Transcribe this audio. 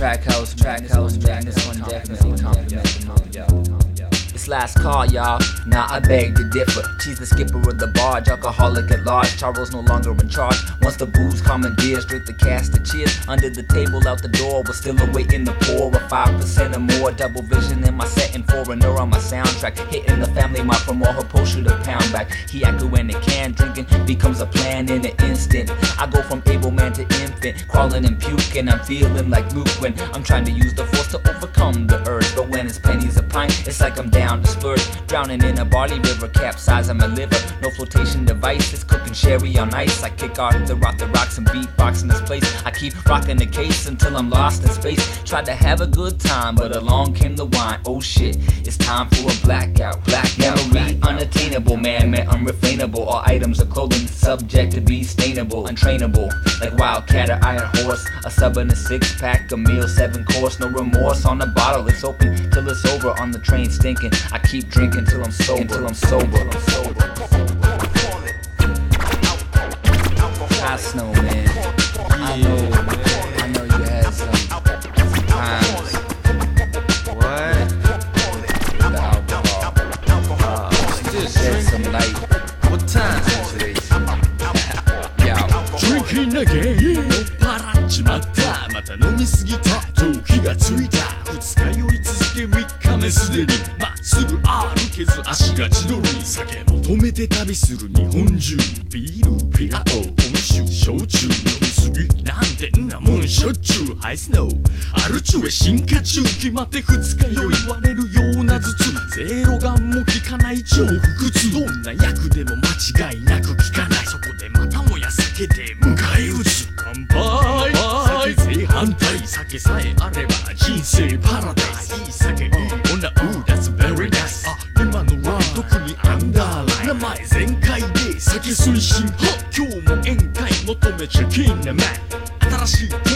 Track house, man. This one definitely complimented. It's last call, y'all. Now I beg to differ. She's the skipper of the barge, alcoholic at large. Charles no longer in charge. Once the booze commandeers, drink the cast of cheers. Under the table, out the door, but still awaiting the pour of 5% or more. Double vision in my setting, foreigner on my soundtrack. Hitting the family mark from all her poster to pound back. He acted when it can, drinking becomes a plan in an instant. I go from able man to infant, crawling and puking. I'm feeling like Luke when I'm trying to use the force to overcome the urge. But when it's pennies a pint, it's like I'm down to splurge. Drowning in a barley river, capsizing my liver. No flotation devices, cooking sherry on ice. I kick out the rocks and beatbox in this place. I keep rocking the case until I'm lost in space. Tried to have a good time, but along came the wine. Oh shit, it's time for a blackout. Memory unattainable, man, unrefrainable. All items of clothing subject to be stainable, untrainable. Like wildcat or iron horse, a sub and a 6-pack, a meal 7-course. No remorse on the bottle, it's open till it's over. On the train stinking, I keep drinking till I'm sober. I snow, man. I know you had some times. What? The alcohol. Just shed some light. What time? Drinking again 酔っ払っちまった。また飲みすぎたと気がついた。二日酔い続け3日目すでにまっすぐ歩けず足が千鳥。酒求めて旅する日本中。ビールピラト本酒焼酎飲みすぎなんてんなもんしょっちゅう。ハイスノーアルチュエ進化中。決まって二日酔い言われるような頭痛。ゼロガンも効かない超腹痛。どんな薬でも間違いなく効かない。そこでまたもや酒で迎え撃つ。乾杯酒正反対。酒さえあれば人生パラダイス。いい酒いい女that's very nice。今のは特にアンダーライン。名前全開で酒推進。今日も宴会求めちゃキンなマン。新しい